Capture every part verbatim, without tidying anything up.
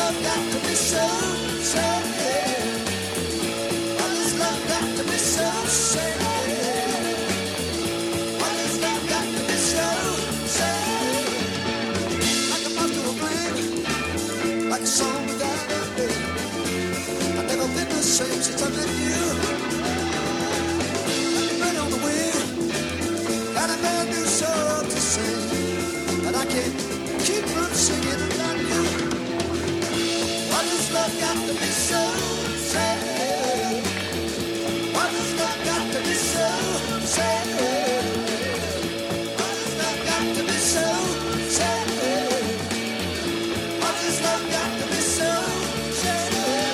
love got to be so sad? Why does love got to be so sad? Why does love got to be so sad? Like a moth to a flame, like a song without a name. I've never been the same since I met you. Like a bird on the wing, got a man new song to sing, but I can't keep from singing about you. Why does love got to be so sad? Why does love got to be so sad? Why does love got to be so sad? Why does love got to be so sad?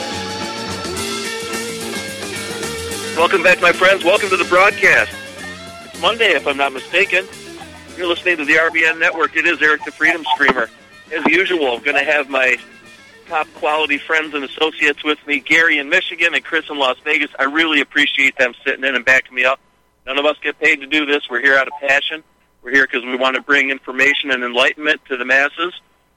Welcome back, my friends. Welcome to the broadcast. It's Monday, if I'm not mistaken. You're listening to the R B N Network. It is Eric the Freedom Screamer. As usual, I'm going to have my top quality friends and associates with me, Gary in Michigan and Chris in Las Vegas. I really appreciate them sitting in and backing me up. None of us get paid to do this. We're here out of passion. We're here because we want to bring information and enlightenment to the masses.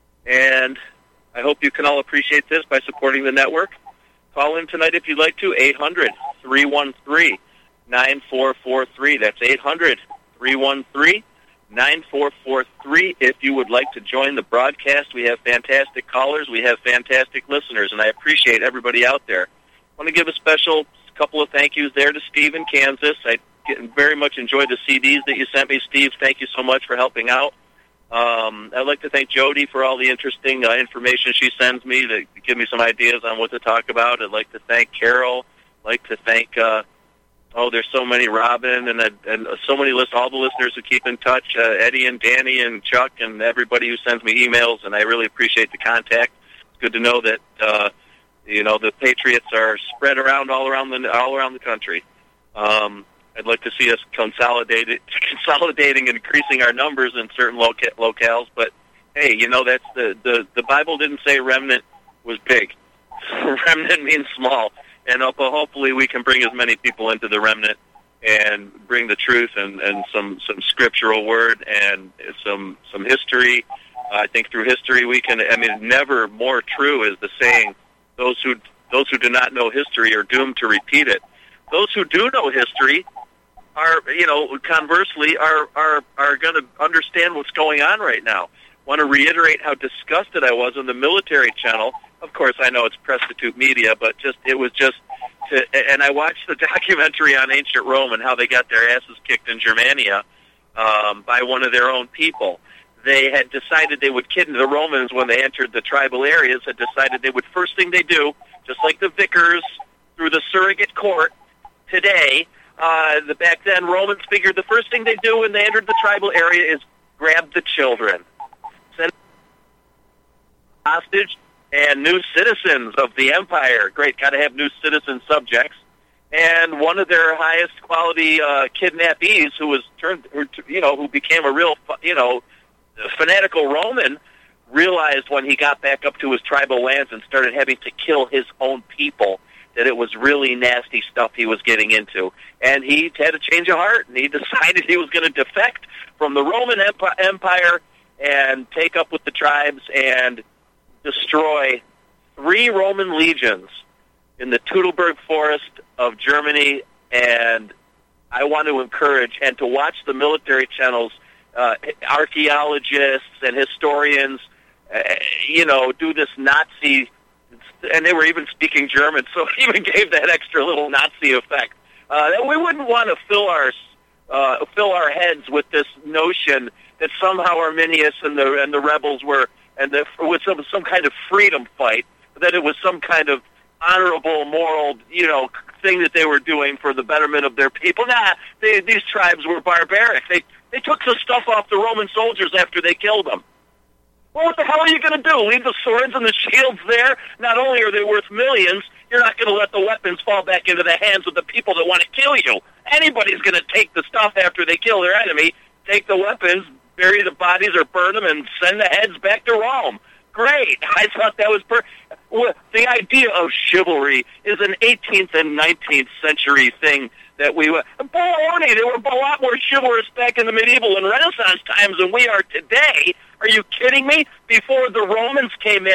And I hope you can all appreciate this by supporting the network. Call in tonight if you'd like to, eight hundred, three one three, nine four four three. That's eight hundred, three one three, nine four four three. If you would like to join the broadcast, we have fantastic callers, we have fantastic listeners, and I appreciate everybody out there. I want to give a special couple of thank yous there to Steve in Kansas. I very much enjoyed the C Ds that you sent me. Steve, thank you so much for helping out. Um, I'd like to thank Jody for all the interesting uh, information she sends me to give me some ideas on what to talk about. I'd like to thank Carol. I'd like to thank... Uh, Oh, there's so many, Robin, and, and so many lists, all the listeners who keep in touch, uh, Eddie and Danny and Chuck and everybody who sends me emails, and I really appreciate the contact. It's good to know that, uh, you know, the Patriots are spread around all around the all around the country. Um, I'd like to see us consolidate, consolidating and increasing our numbers in certain loca- locales, but, hey, you know, that's the, the, the Bible didn't say remnant was big. Remnant means small. And hopefully we can bring as many people into the remnant and bring the truth and, and some, some scriptural word and some some history. Uh, I think through history we can, I mean, never more true is the saying, those who those who do not know history are doomed to repeat it. Those who do know history are, you know, conversely, are, are, are going to understand what's going on right now. I want to reiterate how disgusted I was on the military channel. Of course, I know it's prostitute media, but just it was just, to, and I watched the documentary on ancient Rome and how they got their asses kicked in Germania um, by one of their own people. They had decided they would kidnap the Romans when they entered the tribal areas. Had decided they would first thing they do, just like the vicars through the surrogate court today. Uh, the back then Romans figured the first thing they do when they entered the tribal area is grab the children, send hostage. And new citizens of the empire. Great, got to have new citizen subjects. And one of their highest quality uh, kidnappees, who was turned, you know, who became a real, you know, fanatical Roman, realized when he got back up to his tribal lands and started having to kill his own people that it was really nasty stuff he was getting into. And he had a change of heart, and he decided he was going to defect from the Roman Empire and take up with the tribes and destroy three Roman legions in the Teutoburg Forest of Germany. And I want to encourage and to watch the military channels, uh, archaeologists and historians, uh, you know, do this Nazi, and they were even speaking German, so it even gave that extra little Nazi effect. Uh, we wouldn't want to fill our uh, fill our heads with this notion that somehow Arminius and the and the rebels were and the, with some some kind of freedom fight, that it was some kind of honorable, moral, you know, thing that they were doing for the betterment of their people. Nah, they, these tribes were barbaric. They they took the stuff off the Roman soldiers after they killed them. Well, what the hell are you going to do? Leave the swords and the shields there? Not only are they worth millions, you're not going to let the weapons fall back into the hands of the people that want to kill you. Anybody's going to take the stuff after they kill their enemy, take the weapons, bury the bodies or burn them, and send the heads back to Rome. Great. I thought that was per- well, the idea of chivalry is an eighteenth and nineteenth century thing that we were. Baloney, they were a lot more chivalrous back in the medieval and Renaissance times than we are today. Are you kidding me? Before the Romans came in,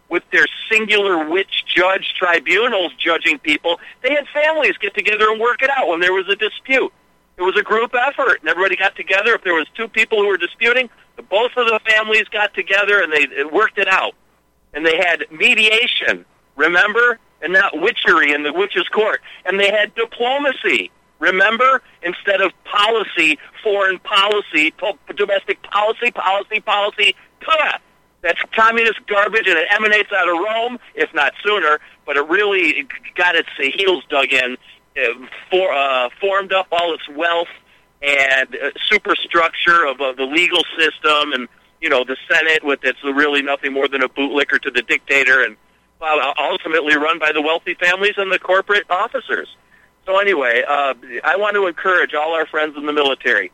with their singular witch judge tribunals judging people. They had families get together and work it out when there was a dispute. It was a group effort, and everybody got together. If there was two people who were disputing, the, both of the families got together, and they it worked it out. And they had mediation, remember? And not witchery in the witch's court. And they had diplomacy, remember? Instead of policy, foreign policy, po- domestic policy, policy, policy. Puh! That's communist garbage, and it emanates out of Rome, if not sooner. But it really got its heels dug in, uh, for, uh, formed up all its wealth and uh, superstructure of uh, the legal system, and you know the Senate, with its really nothing more than a bootlicker to the dictator, and uh, ultimately run by the wealthy families and the corporate officers. So anyway, uh, I want to encourage all our friends in the military: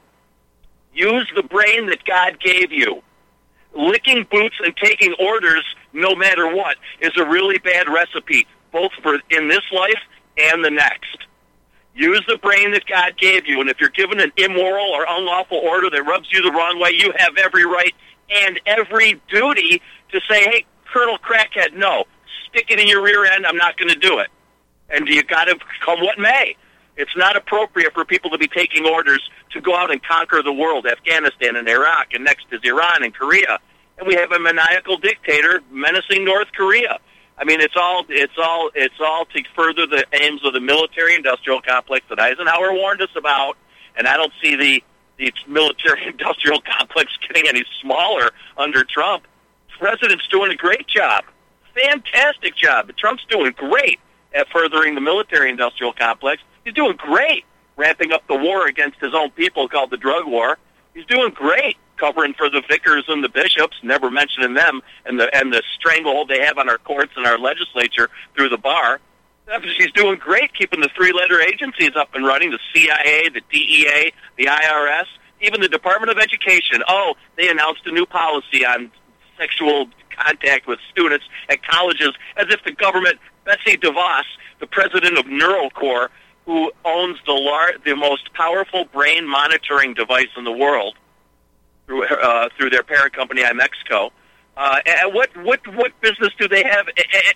use the brain that God gave you. Licking boots and taking orders, no matter what, is a really bad recipe, both for in this life and the next. Use the brain that God gave you, and if you're given an immoral or unlawful order that rubs you the wrong way, you have every right and every duty to say, hey, Colonel Crackhead, no, stick it in your rear end, I'm not going to do it. And you got to come what may. It's not appropriate for people to be taking orders to go out and conquer the world, Afghanistan and Iraq, and next is Iran and Korea. And we have a maniacal dictator menacing North Korea. I mean, it's all it's all it's all to further the aims of the military-industrial complex that Eisenhower warned us about. And I don't see the the military-industrial complex getting any smaller under Trump. The president's doing a great job, fantastic job. Trump's doing great at furthering the military-industrial complex. He's doing great ramping up the war against his own people called the drug war. He's doing great covering for the vicars and the bishops, never mentioning them, and the and the stranglehold they have on our courts and our legislature through the bar. He's doing great keeping the three-letter agencies up and running, the C I A, the D E A, the I R S, even the Department of Education. Oh, they announced a new policy on sexual contact with students at colleges, as if the government, Betsy DeVos, the president of NeuroCore, who owns the lar- the most powerful brain monitoring device in the world through uh, through their parent company, iMexico. Uh, and what what what business do they have?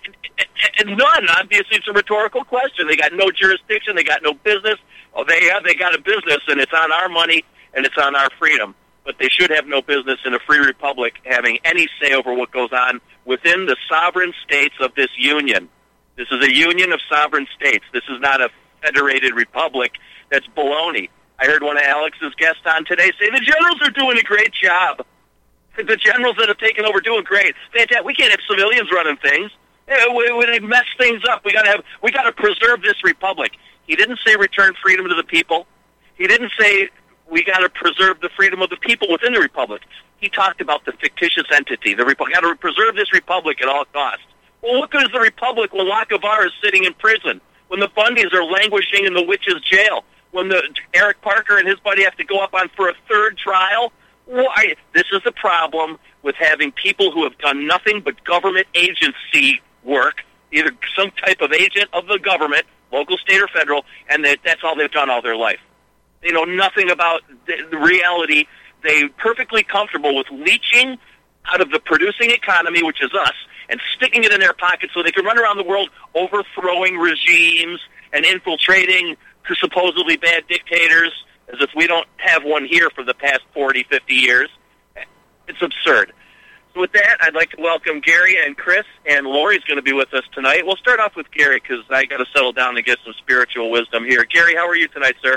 And none. Obviously, it's a rhetorical question. They got no jurisdiction. They got no business. Oh, they have. They got a business, and it's on our money, and it's on our freedom. But they should have no business in a free republic having any say over what goes on within the sovereign states of this union. This is a union of sovereign states. This is not a federated republic. That's baloney. I heard one of Alex's guests on today say the generals are doing a great job. The generals that have taken over doing great. We can't have civilians running things. We mess things up. We got to have. We got to preserve this republic. He didn't say return freedom to the people. He didn't say we got to preserve the freedom of the people within the republic. He talked about the fictitious entity. The republic. Got to preserve this republic at all costs. Well, what good is the republic when Lockevar is sitting in prison? When the Bundys are languishing in the witches' jail? When the Eric Parker and his buddy have to go up on for a third trial? Why? This is the problem with having people who have done nothing but government agency work, either some type of agent of the government, local, state, or federal, and that, that's all they've done all their life. They know nothing about the, the reality. They're perfectly comfortable with leeching out of the producing economy, which is us, and sticking it in their pockets so they can run around the world overthrowing regimes and infiltrating supposedly bad dictators, as if we don't have one here for the past forty, fifty years. It's absurd. So with that, I'd like to welcome Gary and Chris, and Lori's going to be with us tonight. We'll start off with Gary because I got to settle down and get some spiritual wisdom here. Gary, how are you tonight, sir?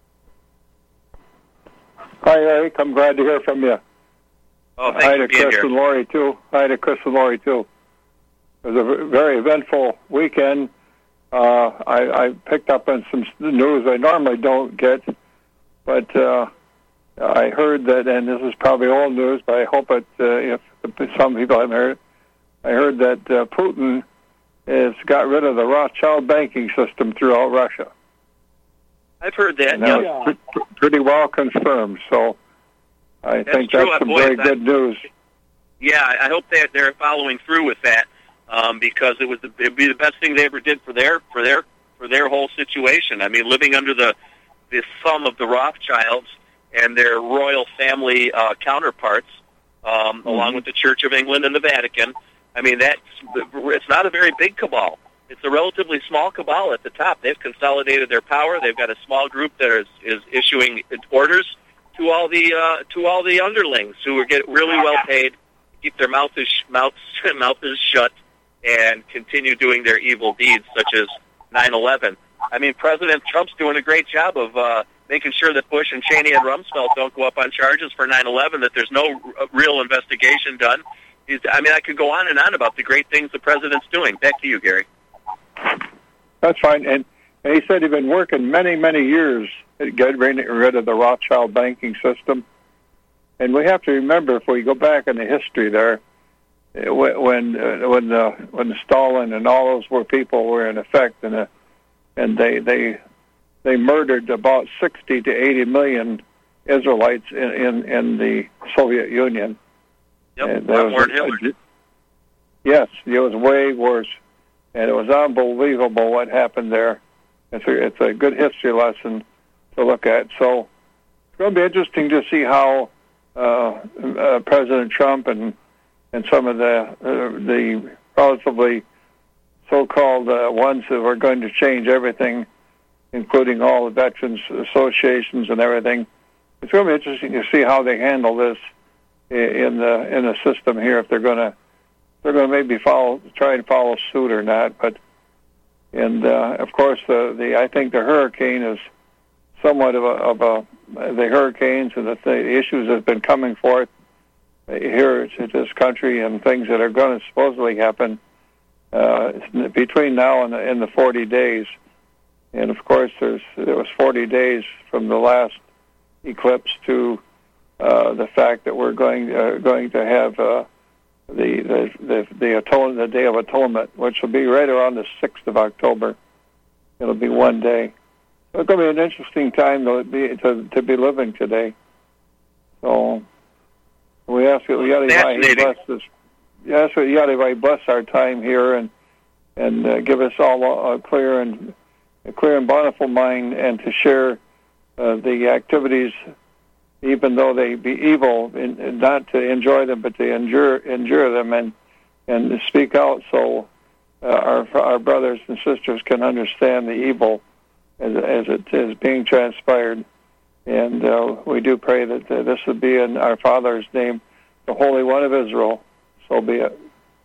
Hi, Eric. I'm glad to hear from you. Oh, thanks Hi for to being Chris here. and Lori, too. Hi to Chris and Lori, too. It was a very eventful weekend. Uh, I, I picked up on some news I normally don't get, but uh, I heard that, and this is probably old news, but I hope it, uh, if some people haven't heard it, I heard that uh, Putin has got rid of the Rothschild banking system throughout Russia. I've heard that. And that Yeah. was pre- pretty well confirmed, so I That's think true. that's some Boy, very that- good news. Yeah, I hope that they're following through with that, um, because it was the, it'd be the best thing they ever did for their for their for their whole situation. I mean, living under the the thumb of the Rothschilds and their royal family uh, counterparts, um, mm-hmm. along with the Church of England and the Vatican. I mean, that's, it's not a very big cabal. It's a relatively small cabal at the top. They've consolidated their power. They've got a small group that is, is issuing orders to all the uh, to all the underlings who are get really well paid, keep their mouth is mouths mouths shut, and continue doing their evil deeds, such as nine eleven. I mean, President Trump's doing a great job of uh, making sure that Bush and Cheney and Rumsfeld don't go up on charges for nine eleven, that there's no r- real investigation done. He's, I mean, I could go on and on about the great things the president's doing. Back to you, Gary. That's fine. And, and he said he'd been working many, many years at getting rid of the Rothschild banking system. And we have to remember, if we go back in the history there, when uh, when uh, when Stalin and all those were people were in effect, and uh, and they they they murdered about sixty to eighty million Israelites in in, in the Soviet Union. Yep, and there was Hitler. Yes, it was way worse, and it was unbelievable what happened there. It's a, it's a good history lesson to look at. So it's going to be interesting to see how uh, uh, President Trump and and some of the uh, the relatively so-called uh, ones who are going to change everything, including all the veterans associations and everything. It's going to be interesting to see how they handle this in the in the system here. If they're going to they're going to maybe follow try and follow suit or not. But and uh, of course the, the I think the hurricane is somewhat of a, of a the hurricanes and the, th- the issues that have been coming forth here to this country and things that are going to supposedly happen uh, between now and the, and the forty days. And of course, there's there was forty days from the last eclipse to uh, the fact that we're going uh, going to have uh, the the the the, atone, the Day of Atonement, which will be right around the sixth of October. It'll be one day. So it's going to be an interesting time to be to, to be living today. So. We ask that we ought to bless this. Yes, we ought to bless our time here and and uh, give us all a clear and a clear and bountiful mind, and to share uh, the activities, even though they be evil, in, not to enjoy them, but to endure endure them and and to speak out, so uh, our our brothers and sisters can understand the evil as as it is being transpired. And uh, we do pray that uh, this would be in our Father's name, the Holy One of Israel. So be it.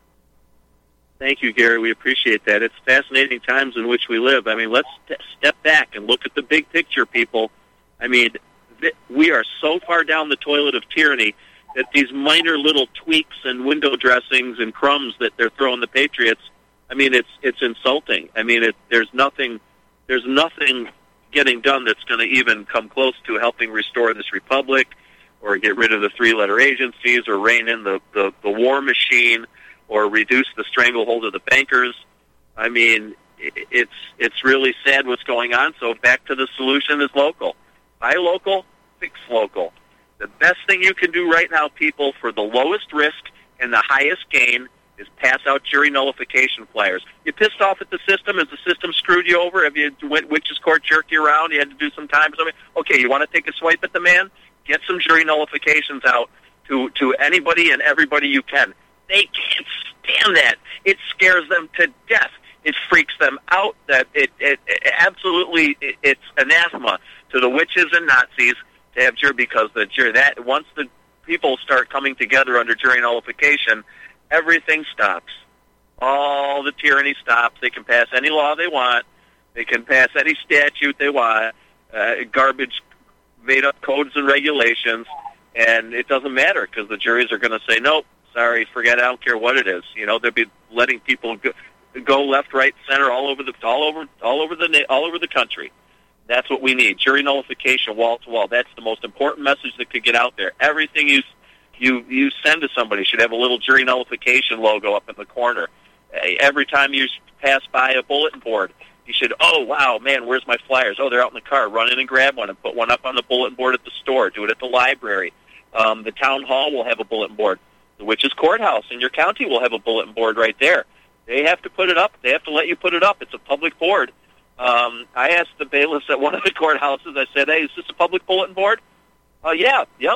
Thank you, Gary. We appreciate that. It's fascinating times in which we live. I mean, let's st- step back and look at the big picture, people. I mean, th- we are so far down the toilet of tyranny that these minor little tweaks and window dressings and crumbs that they're throwing the patriots, I mean, it's it's insulting. I mean, it, there's nothing, there's nothing getting done that's going to even come close to helping restore this republic, or get rid of the three-letter agencies, or rein in the, the, the war machine, or reduce the stranglehold of the bankers. I mean, it's it's really sad what's going on. So back to the solution is local. Buy local, fix local. The best thing you can do right now, people, for the lowest risk and the highest gain, is pass out jury nullification flyers. You pissed off at the system? Has the system screwed you over? Have you went witches court, jerked you around? You had to do some time or something? Okay, you want to take a swipe at the man? Get some jury nullifications out to, to anybody and everybody you can. They can't stand that. It scares them to death. It freaks them out. That it, it, it absolutely it, it's anathema to the witches and Nazis to have jury, because the jury that once the people start coming together under jury nullification, everything stops. All the tyranny stops. They can pass any law they want. They can pass any statute they want. Uh, garbage, made-up codes and regulations, and it doesn't matter because the juries are going to say, nope, sorry, forget it, I don't care what it is. You know, they'll be letting people go, go left, right, center, all over the all over all over the all over the country. That's what we need. Jury nullification, wall to wall. That's the most important message that could get out there. Everything you you you send to somebody should have a little jury nullification logo up in the corner. Every time you pass by a bulletin board, you should, oh, wow, man, where's my flyers? Oh, they're out in the car. Run in and grab one and put one up on the bulletin board at the store. Do it at the library. Um, the town hall will have a bulletin board. The Witches Courthouse in your county will have a bulletin board right there. They have to put it up. They have to let you put it up. It's a public board. Um, I asked the bailiffs at one of the courthouses, I said, hey, is this a public bulletin board? Oh, uh, yeah, yep.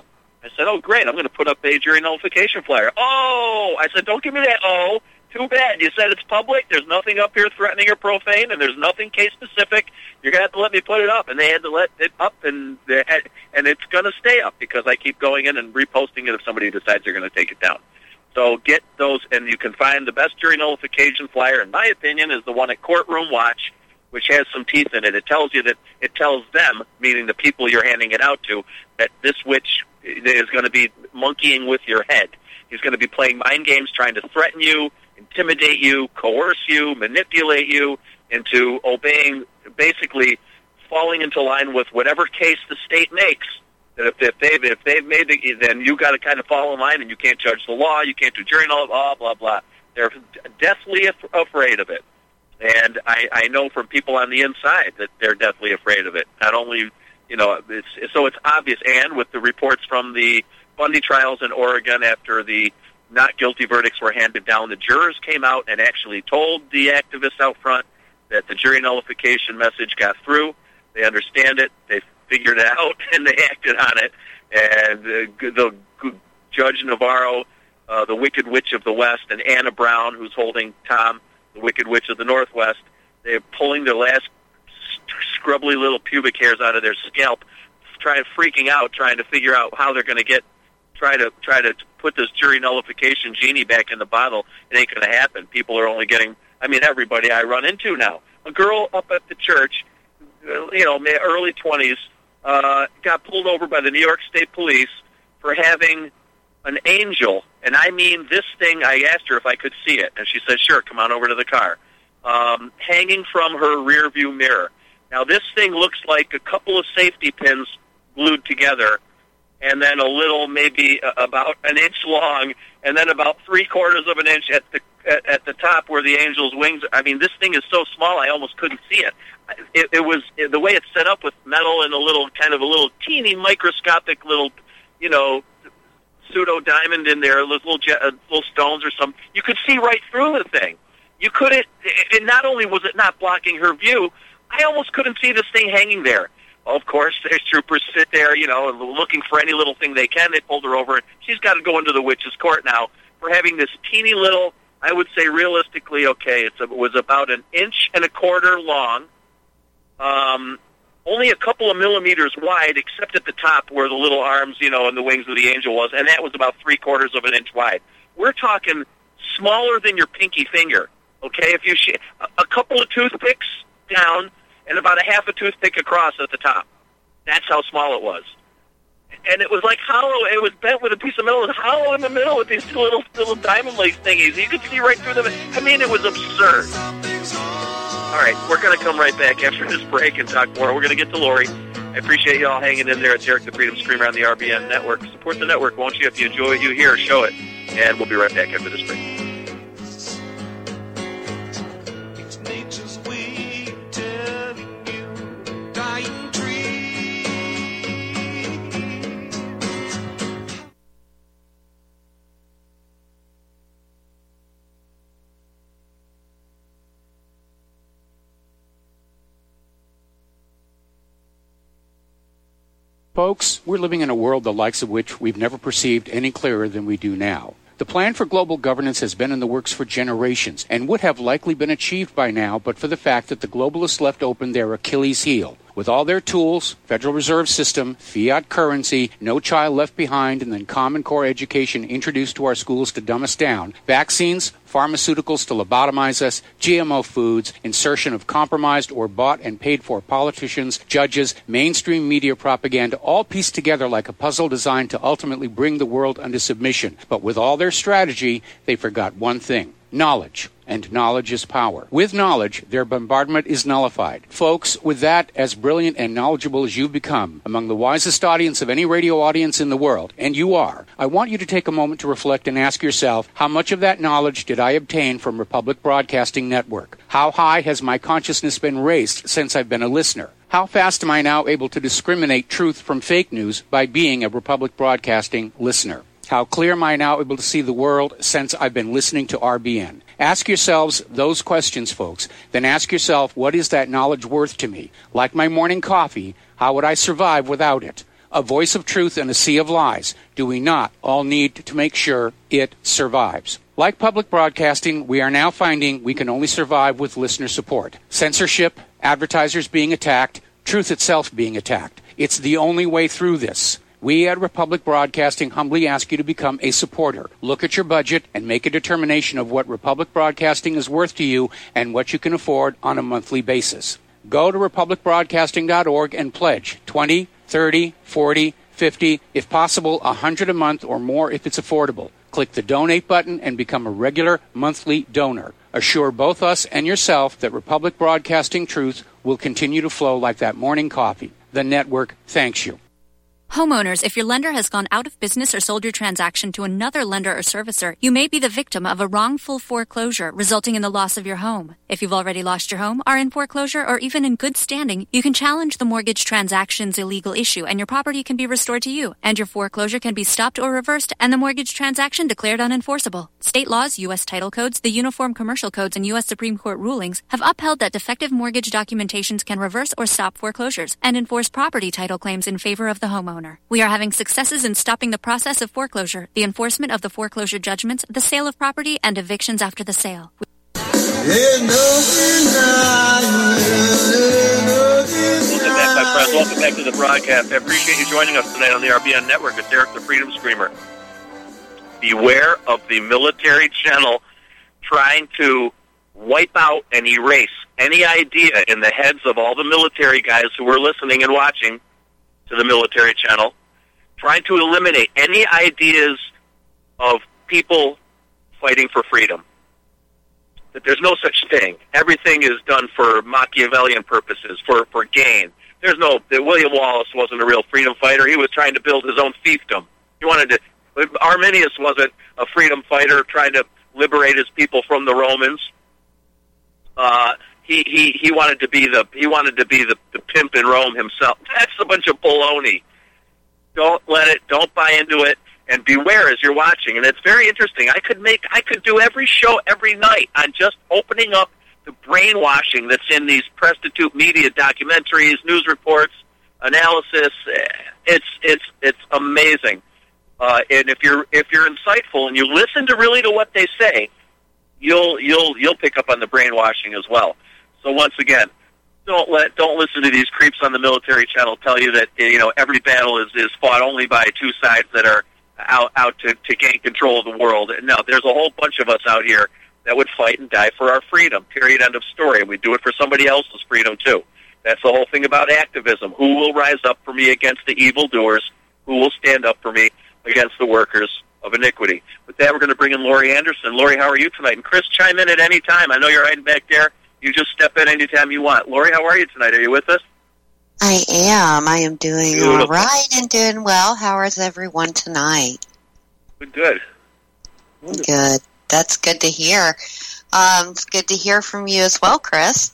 I said, oh, great, I'm going to put up a jury nullification flyer. Oh, I said, don't give me that oh. Too bad. You said it's public. There's nothing up here threatening or profane, and there's nothing case-specific. You're going to have to let me put it up. And they had to let it up, and they had, and it's going to stay up because I keep going in and reposting it if somebody decides they're going to take it down. So get those, and you can find the best jury nullification flyer, in my opinion, is the one at Courtroom Watch, which has some teeth in it. It tells you that, it tells them, meaning the people you're handing it out to, that this witch is going to be monkeying with your head. He's going to be playing mind games, trying to threaten you, intimidate you, coerce you, manipulate you into obeying, basically falling into line with whatever case the state makes. That if, if they've if they've made the, then you got to kind of fall in line, and you can't judge the law, you can't do jury null, blah blah blah. They're deathly af- afraid of it, and I, I know from people on the inside that they're deathly afraid of it. Not only, you know, it's, so it's obvious, and with the reports from the Bundy trials in Oregon after the not guilty verdicts were handed down, the jurors came out and actually told the activists out front that the jury nullification message got through. They understand it. They figured it out, and they acted on it. And uh, the uh, Judge Navarro, uh, the Wicked Witch of the West, and Anna Brown, who's holding Tom, the Wicked Witch of the Northwest, they're pulling their last scrubbly little pubic hairs out of their scalp, trying, freaking out, trying to figure out how they're going to get try to try to put this jury nullification genie back in the bottle. It ain't going to happen. People are only getting, I mean, everybody I run into now. A girl up at the church, you know, early twenties, uh, got pulled over by the New York State Police for having an angel, and I mean this thing, I asked her if I could see it, and she said, sure, come on over to the car, um, hanging from her rear view mirror. Now, this thing looks like a couple of safety pins glued together, and then a little, maybe about an inch long, and then about three quarters of an inch at the at, at the top where the angel's wings. I mean, this thing is so small, I almost couldn't see it. It, it was it, the way it's set up with metal and a little kind of a little teeny microscopic little, you know, pseudo diamond in there, little uh, little stones or something. You could see right through the thing. You couldn't. And not only was it not blocking her view, I almost couldn't see this thing hanging there. Of course, there's troopers sit there, you know, looking for any little thing they can. They pulled her over. She's got to go into the witch's court now for having this teeny little, I would say realistically, okay, it's a, it was about an inch and a quarter long, um, only a couple of millimeters wide, except at the top where the little arms, you know, and the wings of the angel was, and that was about three quarters of an inch wide. We're talking smaller than your pinky finger, okay? If you sh- a couple of toothpicks down, and about a half a toothpick across at the top. That's how small it was. And it was like hollow. It was bent with a piece of metal. It was hollow in the middle with these two little little diamond lace thingies. You could see right through them. I mean, it was absurd. All right, we're going to come right back after this break and talk more. We're going to get to Lori. I appreciate you all hanging in there. It's Eric the Freedom Screamer on the R B N Network. Support the network, won't you? If you enjoy what you hear, show it. And we'll be right back after this break. Folks, we're living in a world the likes of which we've never perceived any clearer than we do now. The plan for global governance has been in the works for generations and would have likely been achieved by now but for the fact that the globalists left open their Achilles heel. With all their tools, Federal Reserve System, fiat currency, no child left behind, and then Common Core education introduced to our schools to dumb us down, vaccines, pharmaceuticals to lobotomize us, G M O foods, insertion of compromised or bought and paid for politicians, judges, mainstream media propaganda, all pieced together like a puzzle designed to ultimately bring the world under submission. But with all their strategy, they forgot one thing: knowledge. And knowledge is power. With knowledge, their bombardment is nullified. Folks, with that, as brilliant and knowledgeable as you've become, among the wisest audience of any radio audience in the world, and you are, I want you to take a moment to reflect and ask yourself, how much of that knowledge did I obtain from Republic Broadcasting Network? How high has my consciousness been raised since I've been a listener? How fast am I now able to discriminate truth from fake news by being a Republic Broadcasting listener? How clear am I now able to see the world since I've been listening to R B N? Ask yourselves those questions, folks. Then ask yourself, what is that knowledge worth to me? Like my morning coffee, how would I survive without it? a voice of truth in a sea of lies, do we not all need to make sure it survives? Like public broadcasting, we are now finding we can only survive with listener support. Censorship, advertisers being attacked, truth itself being attacked. It's the only way through this. We at Republic Broadcasting humbly ask you to become a supporter. Look at your budget and make a determination of what Republic Broadcasting is worth to you and what you can afford on a monthly basis. Go to republic broadcasting dot org and pledge twenty, thirty, forty, fifty, if possible, one hundred a month or more if it's affordable. Click the donate button and become a regular monthly donor. Assure both us and yourself that Republic Broadcasting truth will continue to flow like that morning coffee. The network thanks you. Homeowners, if your lender has gone out of business or sold your transaction to another lender or servicer, you may be the victim of a wrongful foreclosure resulting in the loss of your home. If you've already lost your home, are in foreclosure, or even in good standing, you can challenge the mortgage transaction's illegal issue and your property can be restored to you, and your foreclosure can be stopped or reversed and the mortgage transaction declared unenforceable. State laws, U S title codes, the Uniform Commercial Codes, and U S Supreme Court rulings have upheld that defective mortgage documentations can reverse or stop foreclosures and enforce property title claims in favor of the homeowner. We are having successes in stopping the process of foreclosure, the enforcement of the foreclosure judgments, the sale of property, and evictions after the sale. Welcome back, my friends. Welcome back to the broadcast. I appreciate you joining us tonight on the R B N Network. It's Eric the Freedom Screamer. Beware of the military channel trying to wipe out and erase any idea in the heads of all the military guys who are listening and watching to the military channel, trying to eliminate any ideas of people fighting for freedom. That there's no such thing. Everything is done for Machiavellian purposes, for, for gain. There's no, that William Wallace wasn't a real freedom fighter. He was trying to build his own fiefdom. He wanted to, Arminius wasn't a freedom fighter trying to liberate his people from the Romans. Uh, He, he he wanted to be the he wanted to be the, the pimp in Rome himself. That's a bunch of baloney. Don't let it. Don't buy into it. And beware as you're watching. And it's very interesting. I could make I could do every show every night on just opening up the brainwashing that's in these prostitute media documentaries, news reports, analysis. It's it's it's amazing. Uh, and if you're if you're insightful and you listen to really to what they say, you'll you'll you'll pick up on the brainwashing as well. So once again, don't let don't listen to these creeps on the military channel tell you that you know every battle is, is fought only by two sides that are out out to, to gain control of the world. No, there's a whole bunch of us out here that would fight and die for our freedom. Period. End of story. And we do it for somebody else's freedom too. That's the whole thing about activism. Who will rise up for me against the evildoers? Who will stand up for me against the workers of iniquity? With that, we're going to bring in Lori Anderson. Lori, how are you tonight? And Chris, chime in at any time. I know you're hiding back there. You just step in anytime you want. Lori, how are you tonight? Are you with us? I am. I am doing Beautiful. all right and doing well. How is everyone tonight? Good, good. Good. That's good to hear. Um, it's good to hear from you as well, Chris.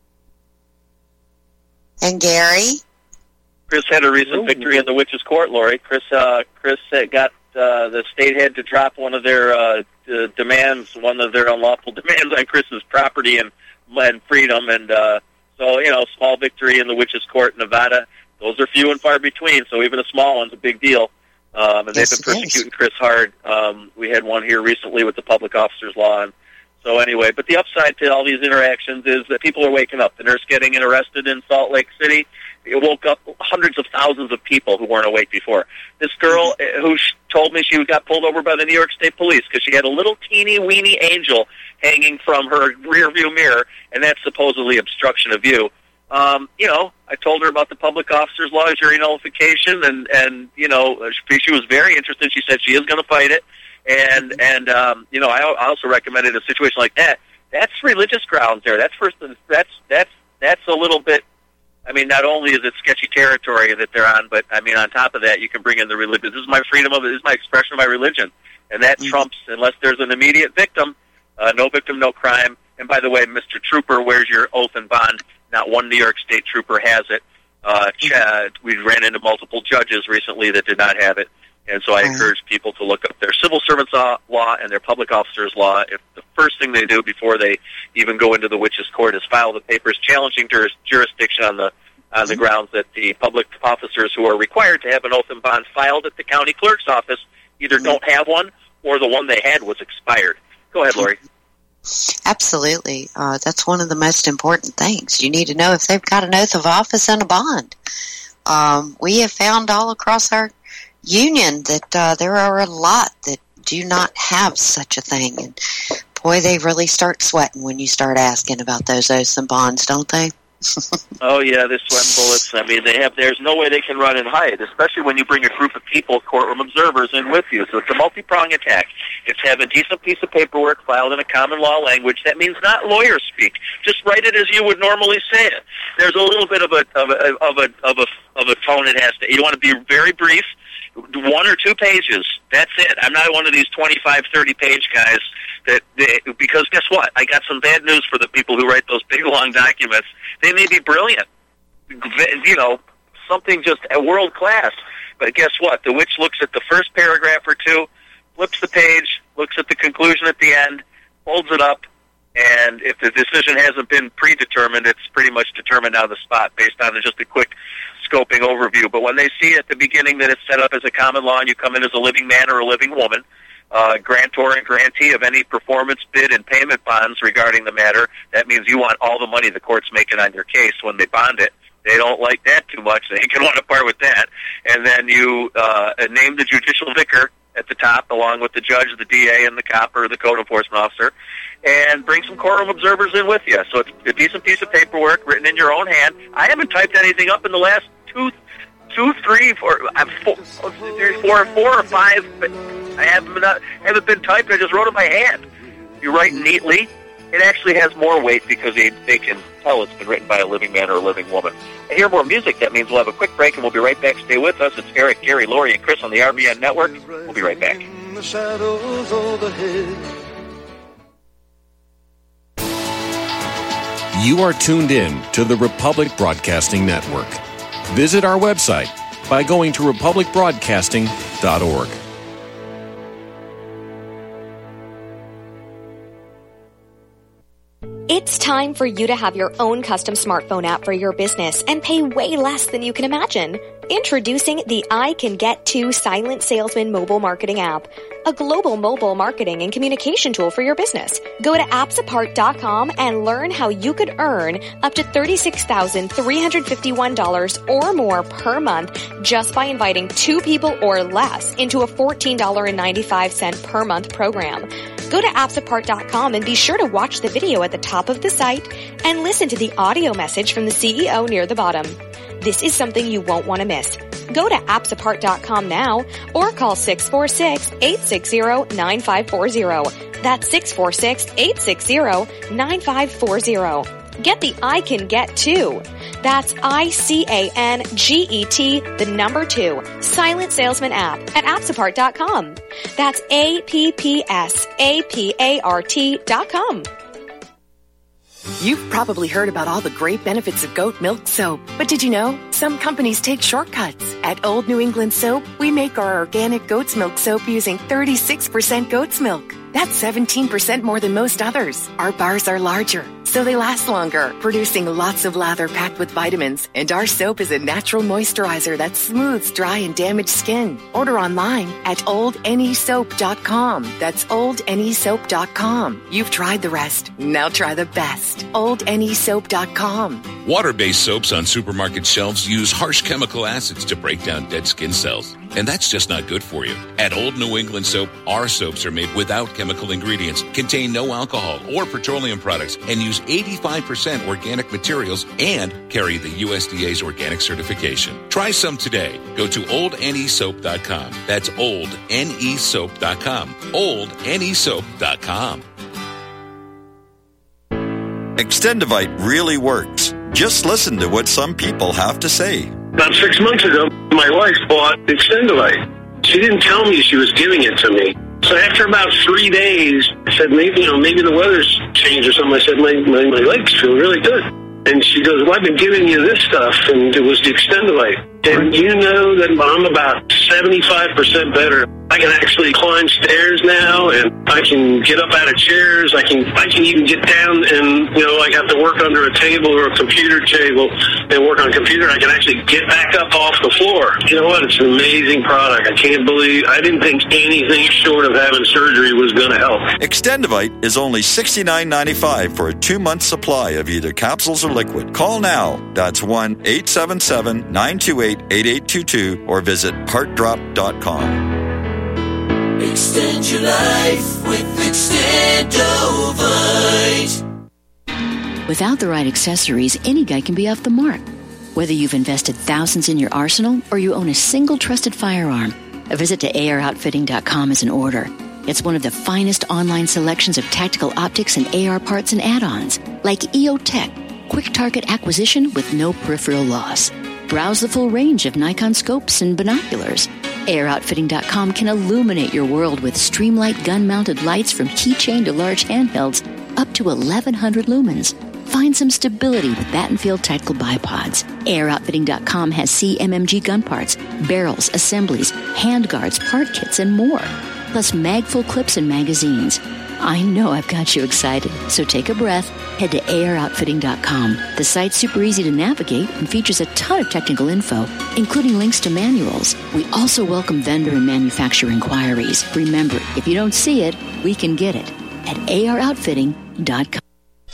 And Gary. Chris had a recent victory in the witches' court, Lori. Chris, uh, Chris got uh, the state had to drop one of their uh, d- demands, one of their unlawful demands on Chris's property and and freedom, and uh, so, you know, small victory in the witches' court in Nevada. Those are few and far between, so even a small one's a big deal. Um, and yes, they've been persecuting Chris hard. Um, we had one here recently with the public officers law. And so anyway, but the upside to all these interactions is that people are waking up. The nurse getting arrested in Salt Lake City, it woke up hundreds of thousands of people who weren't awake before. This girl who told me she got pulled over by the New York State Police because she had a little teeny weeny angel hanging from her rearview mirror, and that's supposedly obstruction of view. Um, you know, I told her about the public officers law, jury nullification, and, and you know, she, she was very interested. She said she is going to fight it. And, and um, you know, I, I also recommended a situation like that. That's religious grounds there. That's first. That's that's that's a little bit. I mean, not only is it sketchy territory that they're on, but I mean, on top of that, you can bring in the religion. This is my freedom of. This is my expression of my religion, and that mm-hmm. trumps unless there's an immediate victim. Uh, no victim, no crime. And by the way, Mister Trooper, where's your oath and bond? Not one New York State trooper has it. Uh, Chad, we ran into multiple judges recently that did not have it. And so I encourage people to look up their civil servants law and their public officers law. If the first thing they do before they even go into the witches' court is file the papers challenging juris, jurisdiction on the on the grounds that the public officers who are required to have an oath and bond filed at the county clerk's office either don't have one or the one they had was expired. Go ahead, Lori. Absolutely. Uh, that's one of the most important things. You need to know if they've got an oath of office and a bond. Um, we have found all across our union that uh, there are a lot that do not have such a thing. And boy, they really start sweating when you start asking about those oaths and bonds, don't they? Oh, yeah, they're sweating bullets. I mean, they have. There's no way they can run and hide, especially when you bring a group of people, courtroom observers, in with you. So it's a multi-pronged attack. It's have a decent piece of paperwork filed in a common law language. That means not lawyer speak. Just write it as you would normally say it. There's a little bit of a of a of a of a, of a tone it has to. You want to be very brief. One or two pages. That's it. I'm not one of these twenty-five, thirty-page guys that they, because guess what? I got some bad news for the people who write those big, long documents. They may be brilliant, you know, something just world class. But guess what? The witch looks at the first paragraph or two, flips the page, looks at the conclusion at the end, folds it up, and if the decision hasn't been predetermined, it's pretty much determined on the spot based on just a quick scoping overview. But when they see at the beginning that it's set up as a common law and you come in as a living man or a living woman, uh, grantor and grantee of any performance bid and payment bonds regarding the matter, that means you want all the money the court's making on your case when they bond it. They don't like that too much. They can want to part with that. And then you uh, name the judicial vicar at the top, along with the judge, the D A, and the cop or the code enforcement officer, and bring some courtroom observers in with you. So it's a decent piece of paperwork written in your own hand. I haven't typed anything up in the last two, two, three, four, four, four, four or five. But I haven't been, haven't been typed. I just wrote it by hand. You write neatly. It actually has more weight because they, they can tell it's been written by a living man or a living woman. I hear more music. That means we'll have a quick break, and we'll be right back. Stay with us. It's Eric, Gary, Lori, and Chris on the R B N Network. We'll be right back. The shadows overhead. You are tuned in to the Republic Broadcasting Network. Visit our website by going to republic broadcasting dot org. It's time for you to have your own custom smartphone app for your business and pay way less than you can imagine. Introducing the I Can Get To Silent Salesman mobile marketing app, a global mobile marketing and communication tool for your business. Go to apps apart dot com and learn how you could earn up to thirty-six thousand three hundred fifty-one dollars or more per month just by inviting two people or less into a fourteen dollars and ninety-five cents per month program. Go to apps apart dot com and be sure to watch the video at the top of the site and listen to the audio message from the C E O near the bottom. This is something you won't want to miss. Go to apps apart dot com now or call six four six, eight six zero, nine five four zero. That's six four six, eight six zero, nine five four zero. Get the I Can Get To. That's I C A N G E T, the number two, Silent Salesman app at apps apart dot com. That's A P P S A P A R T dot com. You've probably heard about all the great benefits of goat milk soap, but did you know some companies take shortcuts? At Old New England Soap, we make our organic goat's milk soap using thirty-six percent goat's milk. That's seventeen percent more than most others. Our bars are larger, so they last longer, producing lots of lather packed with vitamins. And our soap is a natural moisturizer that smooths dry and damaged skin. Order online at old n e soap dot com. That's old n e soap dot com. You've tried the rest. Now try the best. old n e soap dot com. Water-based soaps on supermarket shelves use harsh chemical acids to break down dead skin cells. And that's just not good for you. At Old New England Soap, our soaps are made without chemical ingredients, contain no alcohol or petroleum products, and use eighty-five percent organic materials and carry the U S D A's organic certification. Try some today. Go to old n e soap dot com. That's old n e soap dot com. old n e soap dot com. Extendivite really works. Just listen to what some people have to say. About six months ago, my wife bought Extendivite. She didn't tell me she was giving it to me. So after about three days, I said, maybe, you know, maybe the weather's changed or something. I said, my, my, my legs feel really good. And she goes, well, I've been giving you this stuff, and it was the Extendivite. And you know that I'm about seventy-five percent better. I can actually climb stairs now, and I can get up out of chairs. I can I can even get down and, you know, like have to work under a table or a computer table and work on a computer. I can actually get back up off the floor. You know what? It's an amazing product. I can't believe, I didn't think anything short of having surgery was going to help. Extendivite is only sixty-nine ninety-five for a two-month supply of either capsules or liquid. Call now. That's one eight seven seven, nine two eight, eight eight two two or visit heart drop dot com. Extend your life with Extendovite. Without the right accessories, any guy can be off the mark. Whether you've invested thousands in your arsenal or you own a single trusted firearm, a visit to A R outfitting dot com is in order. It's one of the finest online selections of tactical optics and A R parts and add-ons, like E O Tech, quick target acquisition with no peripheral loss. Browse the full range of Nikon scopes and binoculars. A R outfitting dot com can illuminate your world with Streamlight gun-mounted lights from keychain to large handhelds up to eleven hundred lumens. Find some stability with Battenfield Tactical Bipods. A R outfitting dot com has C M M G gun parts, barrels, assemblies, handguards, part kits, and more. Plus mag-full clips and magazines. I know I've got you excited, so take a breath. Head to A R outfitting dot com. The site's super easy to navigate and features a ton of technical info, including links to manuals. We also welcome vendor and manufacturer inquiries. Remember, if you don't see it, we can get it at A R outfitting dot com.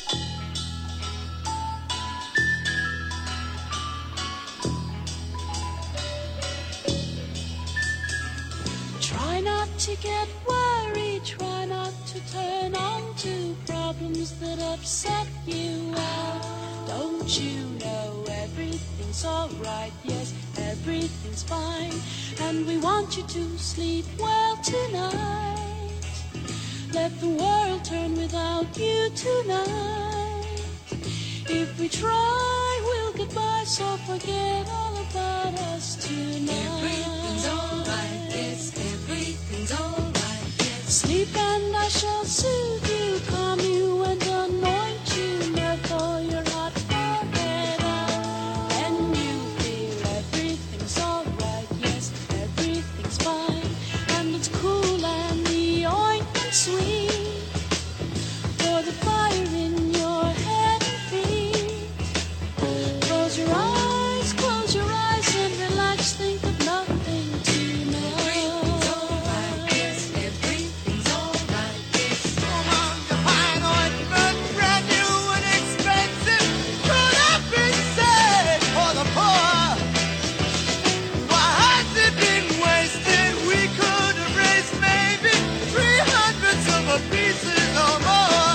Try not to get worried, try not to turn on to problems that upset you. Well, don't you know everything's alright? Yes, everything's fine, and we want you to sleep well tonight. Let the world turn without you tonight. If we try, we'll get by, so forget all about us tonight. Everything's alright, yes, everything's alright, yes. Sleep and I shall soothe you, calm you and anoint you, therefore your hot forehead out. And you feel everything's alright, yes, everything's fine, and it's cool and the ointment sweet, for the fire in your head and feet. Close your eyes, close your eyes and relax, think of nothing tonight. Everything's alright, yes, everything's alright, yes. Come on, the fine ointment, brand new and expensive, could have been saved for the poor. Why has it been wasted? We could have raised maybe three hundredths of a pieces or more.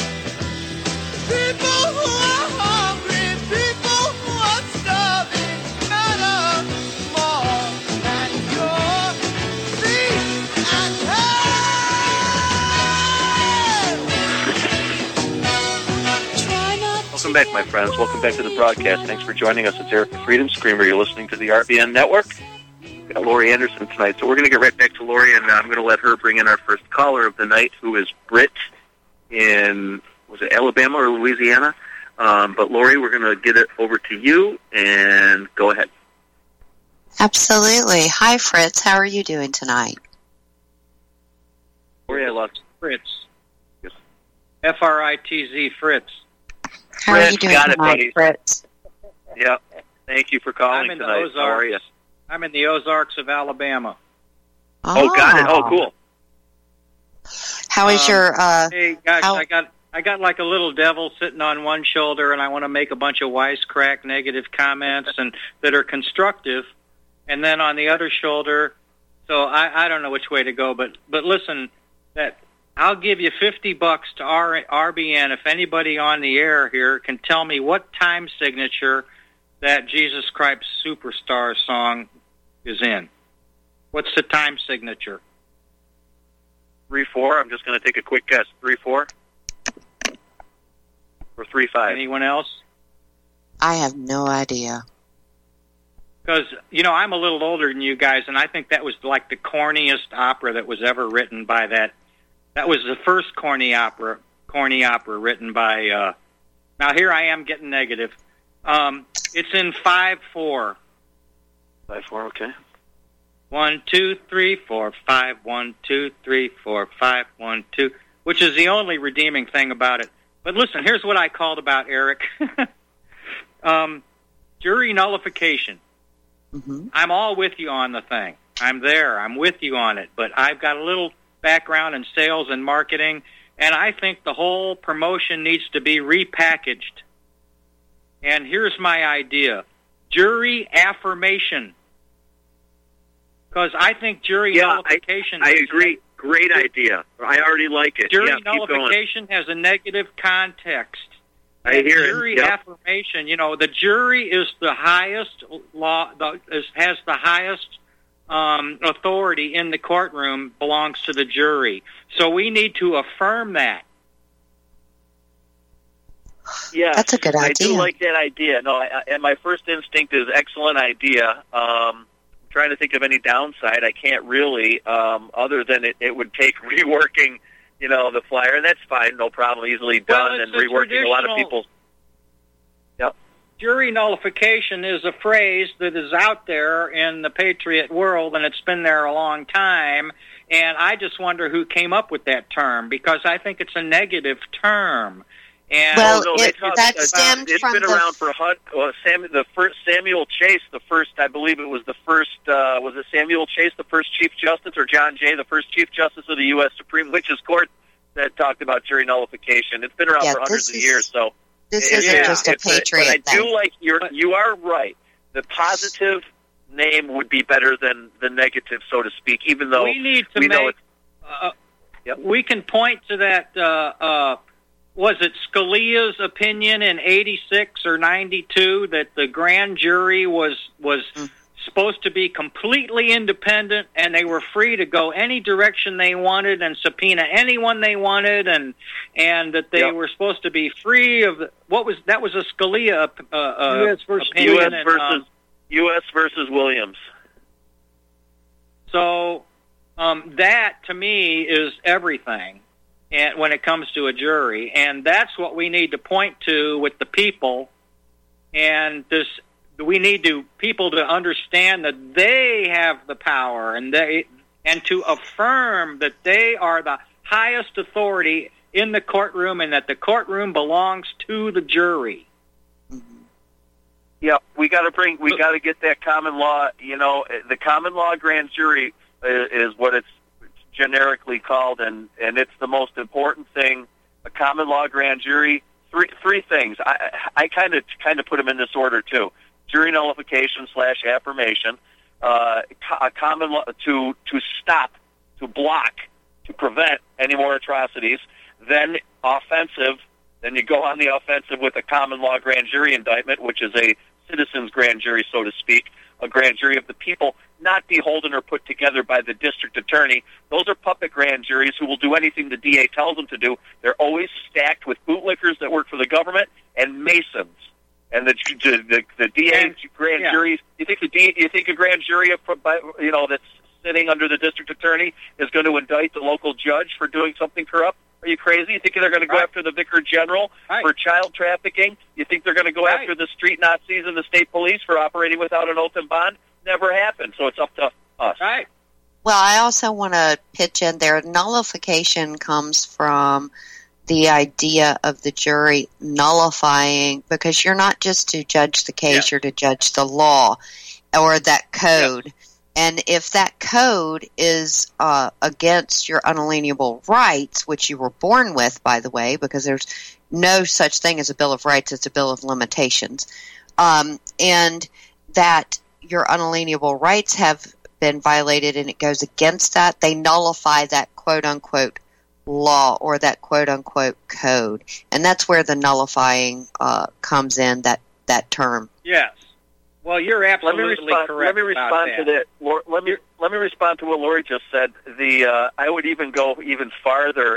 People who are hungry, people who are starving, matter more than your feet and head. Try not Welcome back, my friends. Welcome back to the broadcast. Thanks for joining us. It's Eric the Freedom Screamer. You're listening to the R B N Network. We've got Lori Anderson tonight, so we're going to get right back to Lori, and uh, I'm going to let her bring in our first caller of the night, who is Britt in, was it Alabama or Louisiana? Um, but Lori, we're going to get it over to you, and go ahead. Absolutely. Hi, Fritz. How are you doing tonight? Lori, I lost Fritz. F R I T Z, Fritz. How are you doing got it, tonight, buddy. Fritz? Yeah. Thank you for calling I'm in the tonight. How are you? Ozarks. I'm in the Ozarks of Alabama. Oh, got it. Oh, cool. How is Um, your, uh, Hey, gosh, how- I got I got like a little devil sitting on one shoulder, and I want to make a bunch of wisecrack negative comments and that are constructive, and then on the other shoulder, so I, I don't know which way to go, but but listen, that I'll give you fifty bucks to R, RBN if anybody on the air here can tell me what time signature that Jesus Christ Superstar song is in. What's the time signature? Three four. I'm just going to take a quick guess. Three four or three five. Anyone else? I have no idea. Because, you know, I'm a little older than you guys, and I think that was like the corniest opera that was ever written by that. That was the first corny opera, corny opera written by, uh, now here I am getting negative. Um, it's in five four. Five four. Okay. One, two, three, four, five. One, two, three, four, five. One, two, which is the only redeeming thing about it. But listen, here's what I called about, Eric. um, jury nullification. Mm-hmm. I'm all with you on the thing. I'm there. I'm with you on it. But I've got a little background in sales and marketing, and I think the whole promotion needs to be repackaged. And here's my idea. Jury affirmation. Because I think jury yeah, nullification... I, I agree. Great idea. I already like it. Jury yeah, nullification has a negative context. I hear jury it. Yep. affirmation, you know, the jury is the highest law, the, is, has the highest um, authority in the courtroom, belongs to the jury. So we need to affirm that. Yeah, that's a good idea. I do like that idea. No, I, I, and my first instinct is excellent idea. Um, I'm trying to think of any downside. I can't really, um, other than it, it would take reworking, you know, the flyer, and that's fine, no problem, easily done, well, and reworking a lot of people's. Yep. Jury nullification is a phrase that is out there in the patriot world, and it's been there a long time. And I just wonder who came up with that term, because I think it's a negative term. And well, oh, no, it, talk, that uh, stemmed it's from been the around for Hunt, uh, Sam, the first Samuel Chase, the first, I believe it was the first, uh, was it Samuel Chase, the first Chief Justice, or John Jay, the first Chief Justice of the U S Supreme Witches Court, that talked about jury nullification. It's been around yeah, for hundreds is, of years, so this it, isn't yeah, just a patriot a, But I thing. do like you're, you are right. The positive name would be better than the negative, so to speak. Even though we need to we make, know it's, uh, yep. we can point to that. Uh, uh, was it Scalia's opinion in eighty-six or ninety-two that the grand jury was was mm. supposed to be completely independent, and they were free to go any direction they wanted and subpoena anyone they wanted, and and that they yep. were supposed to be free of the, what was that was a Scalia uh, uh, U S versus opinion U S and, versus um, U S versus Williams. So um, that to me is everything. And when it comes to a jury, and that's what we need to point to with the people, and this we need to people to understand that they have the power, and they and to affirm that they are the highest authority in the courtroom, and that the courtroom belongs to the jury. Yeah, we got to bring we got to get that common law. You know, the common law grand jury is, is what it's generically called, and, and it's the most important thing. A common law grand jury, three three things. I I kind of kind of put them in this order too: jury nullification slash affirmation, uh, a common law to to stop, to block, to prevent any more atrocities. Then offensive. Then you go on the offensive with a common law grand jury indictment, which is a citizens grand jury, so to speak, a grand jury of the people, not beholden or put together by the district attorney. Those are puppet grand juries who will do anything the D A tells them to do. They're always stacked with bootlickers that work for the government and Masons. And the the, the, the D A and, grand yeah. juries. You think the D, you think a grand jury of, you know, that's sitting under the district attorney is going to indict the local judge for doing something corrupt? Are you crazy? You think they're going to go right. after the vicar general right. for child trafficking? You think they're going to go right. after the street Nazis and the state police for operating without an oath and bond? Never happened. So it's up to us. Right. Well, I also want to pitch in there. Nullification comes from the idea of the jury nullifying, because you're not just to judge the case, yeah. you're to judge the law or that code. Yeah. And if that code is uh, against your unalienable rights, which you were born with, by the way, because there's no such thing as a Bill of Rights, it's a Bill of Limitations, um, and that your unalienable rights have been violated and it goes against that, they nullify that quote-unquote law or that quote-unquote code. And that's where the nullifying uh, comes in, that, that term. Yes. Well, you're absolutely let me respond, correct. Let me respond about to that. Let me let me respond to what Lori just said. The uh, I would even go even farther.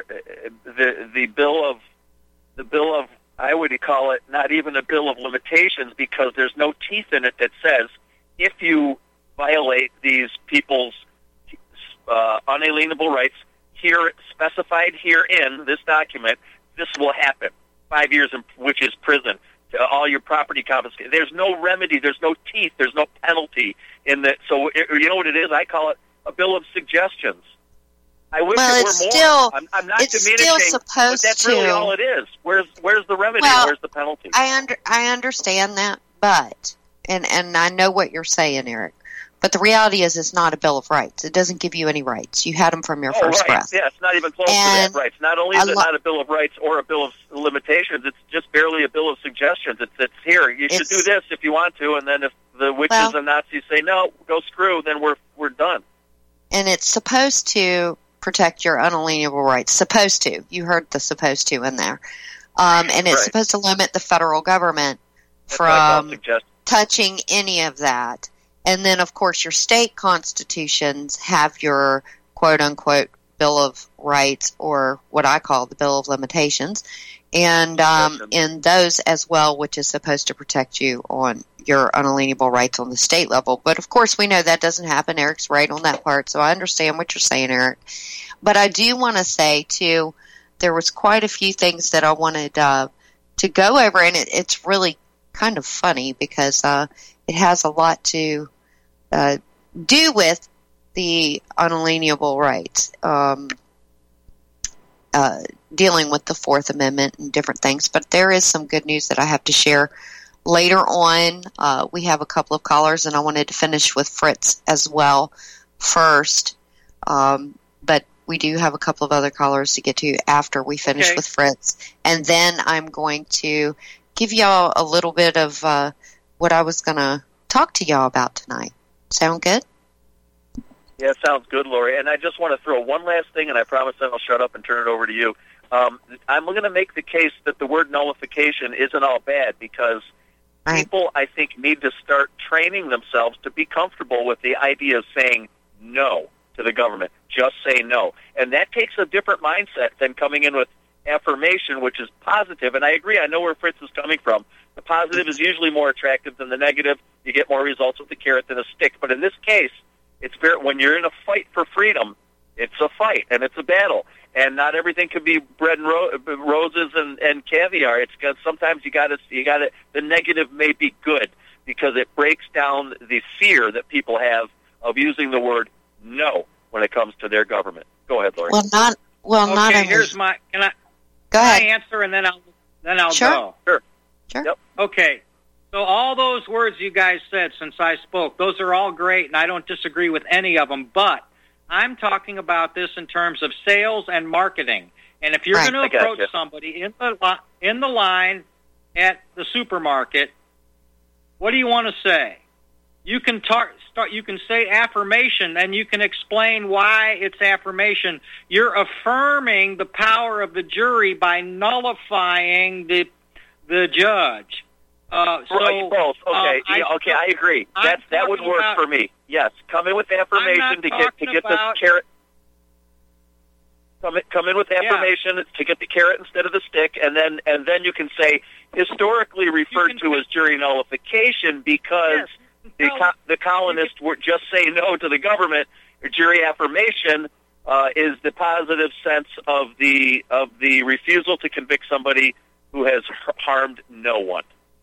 The the bill of the bill of I would call it not even a bill of limitations, because there's no teeth in it that says if you violate these people's uh, unalienable rights here specified here in this document, this will happen. Five years, in, which is prison. to all your property confiscated. There's no remedy. There's no teeth. There's no penalty in that. So it, you know what it is? I call it a bill of suggestions. I wish well, it were it's more. Still, I'm, I'm not it's diminishing, still supposed but that's to. really all it is. Where's Where's the remedy? Well, Where's the penalty? I under I understand that, but and and I know what you're saying, Eric. But the reality is, it's not a Bill of Rights. It doesn't give you any rights. You had them from your oh, first right. breath. Yeah, it's not even close and to that rights. Not only is it lo- not a Bill of Rights or a Bill of Limitations, it's just barely a Bill of Suggestions. It's, it's here. You should do this if you want to, and then if the witches well, and Nazis say, no, go screw, then we're we're done. And it's supposed to protect your unalienable rights. Supposed to. You heard the supposed to in there. Um, and it's right. supposed to limit the federal government That's what I call from suggestions. touching any of that. And then, of course, your state constitutions have your quote-unquote Bill of Rights, or what I call the Bill of Limitations, and um, in those as well, which is supposed to protect you on your unalienable rights on the state level. But, of course, we know that doesn't happen. Eric's right on that part, so I understand what you're saying, Eric. But I do want to say, too, there was quite a few things that I wanted uh, to go over, and it, it's really kind of funny because uh, it has a lot to Uh, do with the unalienable rights, um, uh, dealing with the Fourth Amendment and different things. But there is some good news that I have to share later on. Uh, we have a couple of callers, and I wanted to finish with Fritz as well first. Um, but we do have a couple of other callers to get to after we finish okay. with Fritz. And then I'm going to give y'all a little bit of uh, what I was going to talk to y'all about tonight. Sound good? Yeah, it sounds good, Lori. And I just want to throw one last thing, and I promise then I'll shut up and turn it over to you. Um, I'm going to make the case that the word nullification isn't all bad because right. people, I think, need to start training themselves to be comfortable with the idea of saying no to the government. Just say no. And that takes a different mindset than coming in with affirmation, which is positive. And I agree. I know where Fritz is coming from. The positive is usually more attractive than the negative. You get more results with the carrot than a stick. But in this case, it's very, when you're in a fight for freedom, it's a fight and it's a battle. And not everything can be bread and ro- roses and, and caviar. It's got, sometimes you got to you got to the negative may be good because it breaks down the fear that people have of using the word no when it comes to their government. Go ahead, Lori. Well, not well, okay, not. Okay, here's my. Can I? Go can ahead. I answer and then I'll then I'll sure. go. Sure. Sure. Yep. Okay. So all those words you guys said since I spoke, those are all great, and I don't disagree with any of them. But I'm talking about this in terms of sales and marketing. And if you're right. going to approach gotcha. somebody in the li- in the line at the supermarket, what do you want to say? You can tar- start. You can say affirmation, and you can explain why it's affirmation. You're affirming the power of the jury by nullifying the the judge. Uh, so, right, both. Okay, um, I, yeah, okay, I agree. I'm That's that would work about, for me. Yes, come in with affirmation to get to get about, the carrot. Come in, come in with affirmation yeah. to get the carrot instead of the stick, and then and then you can say historically referred to as jury nullification because yes, the no, co- the colonists were just say no to the government. Jury affirmation uh, is the positive sense of the of the refusal to convict somebody who has harmed no one.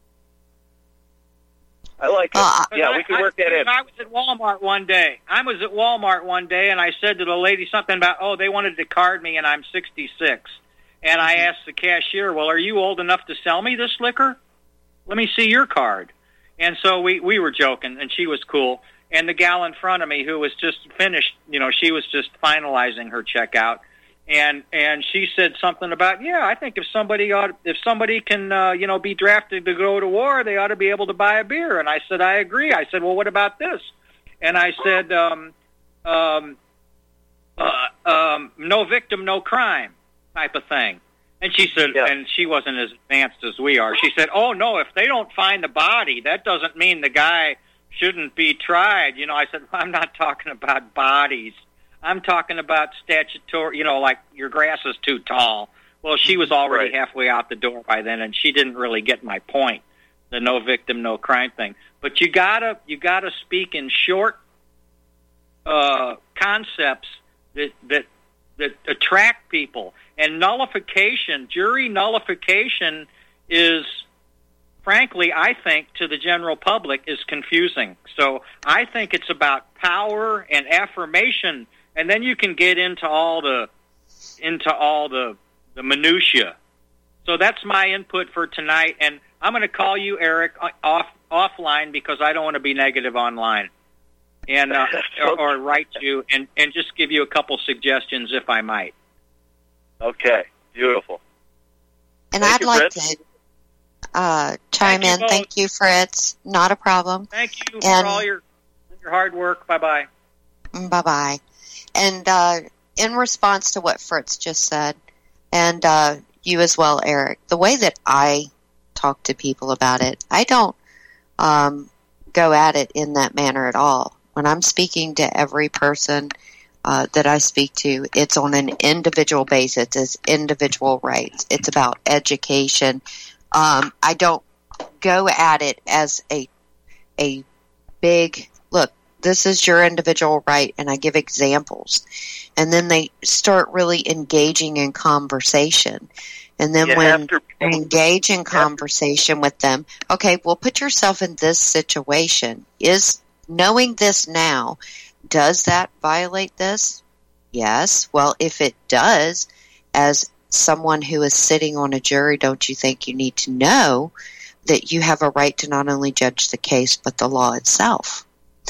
I like it. Uh, yeah, I, we can work I, that in. I was at Walmart one day. I was at Walmart one day, and I said to the lady something about, oh, they wanted to card me, and I'm sixty-six. And I asked the cashier, well, are you old enough to sell me this liquor? Let me see your card. And so we, we were joking, and she was cool. And the gal in front of me who was just finished, you know, she was just finalizing her checkout. And and she said something about, yeah, I think if somebody ought, if somebody can, uh, you know, be drafted to go to war, they ought to be able to buy a beer. And I said, I agree. I said, well, what about this? And I said, um, um, uh, um, no victim, no crime type of thing. And she said, yeah. and she wasn't as advanced as we are. She said, oh, no, if they don't find the body, that doesn't mean the guy shouldn't be tried. You know, I said, well, I'm not talking about bodies. I'm talking about statutory, you know, like your grass is too tall. Well, she was already right. halfway out the door by then, and she didn't really get my point, the no victim, no crime thing. But you gotta, you gotta speak in short uh, concepts that that that attract people. And nullification, jury nullification, is frankly, I think to the general public is confusing. So I think it's about power and affirmation, and then you can get into all the into all the the minutia. So that's my input for tonight, and I'm going to call you, Eric, off offline because I don't want to be negative online, and uh, or, or write you and and just give you a couple suggestions if I might. Okay, beautiful. And Thank I'd you, like Fritz. to uh, chime Thank you in. both. Thank you, Fritz. Not a problem. Thank you And- for all your your hard work. Bye bye. Bye bye. And uh, in response to what Fritz just said, and uh, you as well, Eric, the way that I talk to people about it, I don't um, go at it in that manner at all. When I'm speaking to every person uh, that I speak to, it's on an individual basis. It's individual rights. It's about education. Um, I don't go at it as a a big look. This is your individual right, and I give examples. And then they start really engaging in conversation. And then You when have to- you engage in conversation with them, okay, well, put yourself in this situation. Is knowing this now, does that violate this? Yes. Well, if it does, as someone who is sitting on a jury, don't you think you need to know that you have a right to not only judge the case, but the law itself?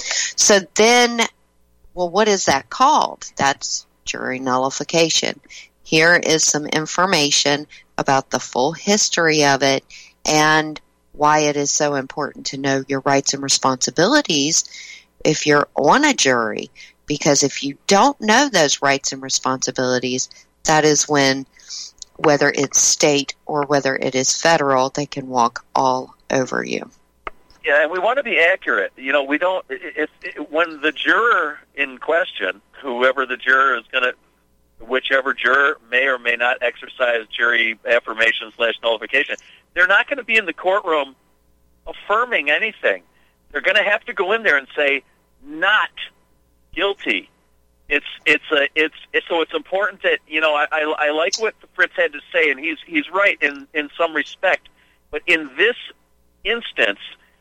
So then, well, what is that called? That's jury nullification. Here is some information about the full history of it and why it is so important to know your rights and responsibilities if you're on a jury. Because if you don't know those rights and responsibilities, that is when, whether it's state or whether it is federal, they can walk all over you. Yeah, and we want to be accurate. You know, we don't. If, if when the juror in question, whoever the juror is going to, whichever juror may or may not exercise jury affirmation slash nullification, they're not going to be in the courtroom affirming anything. They're going to have to go in there and say, "Not guilty." It's it's a it's, it's so it's important that you know I, I I like what Fritz had to say, and he's he's right in in some respect, but in this instance,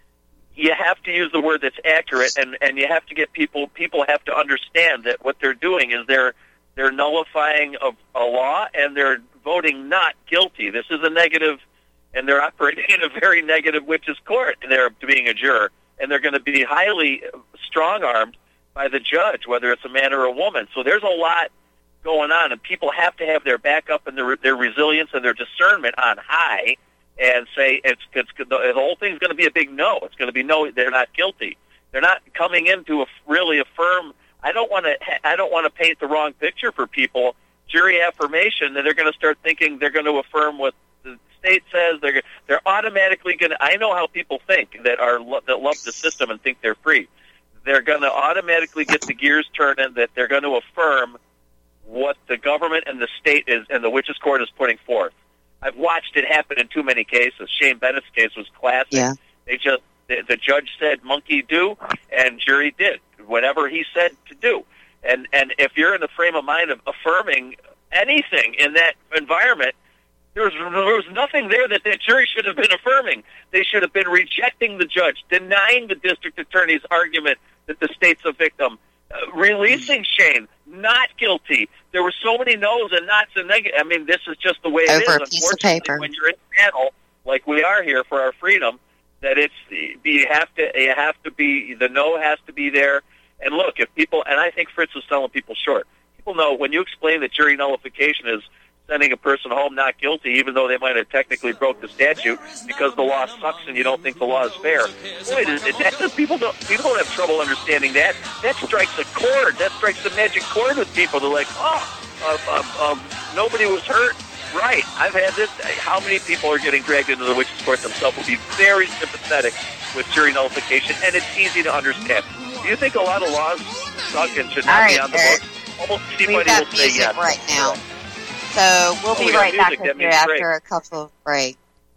you have to use the word that's accurate, and, and you have to get people, people have to understand that what they're doing is they're, they're nullifying a, a law and they're voting not guilty. This is a negative, and they're operating in a very negative witch's court. They're being a juror, and they're going to be highly strong-armed by the judge, whether it's a man or a woman. So there's a lot going on, and people have to have their backup and their, their resilience and their discernment on high, and say it's, it's the whole thing's going to be a big no. It's going to be no. They're not guilty. They're not coming in to really affirm. I don't want to. I don't want to paint the wrong picture for people. Jury affirmation, that they're going to start thinking they're going to affirm what the state says. They're they're automatically going to. I know how people think that are that love the system and think they're free. They're going to automatically get the gears turning. That they're going to affirm what the government and the state is and the witches' court is putting forth. I've watched it happen in too many cases. Shane Bennett's case was classic. Yeah. They just the, the judge said monkey do, and jury did whatever he said to do. And and if you're in the frame of mind of affirming anything in that environment, there was, there was nothing there that the jury should have been affirming. They should have been rejecting the judge, denying the district attorney's argument that the state's a victim, uh, releasing Shane, not guilty. There were so many no's and nots and negative. I mean, this is just the way it Over is. a piece of Unfortunately, paper. when you're in a panel like we are here for our freedom, that it's you have to you have to be the no has to be there. And look, if people, and I think Fritz is selling people short. People know when you explain that jury nullification is sending a person home not guilty, even though they might have technically broke the statute because the law sucks and you don't think the law is fair. Boy, it, it, that, people don't people don't have trouble understanding that. That strikes a chord. That strikes the magic chord with people. They're like, oh, uh, uh, um, nobody was hurt. Right. I've had this. How many people are getting dragged into the witches' court themselves will be very sympathetic with jury nullification, and it's easy to understand. Do you think a lot of laws suck and should not All right, be on the Eric. books? Almost We've anybody got will say music yes. right now. So we'll Oh, be we got right back music. with That you means after great. a couple of breaks.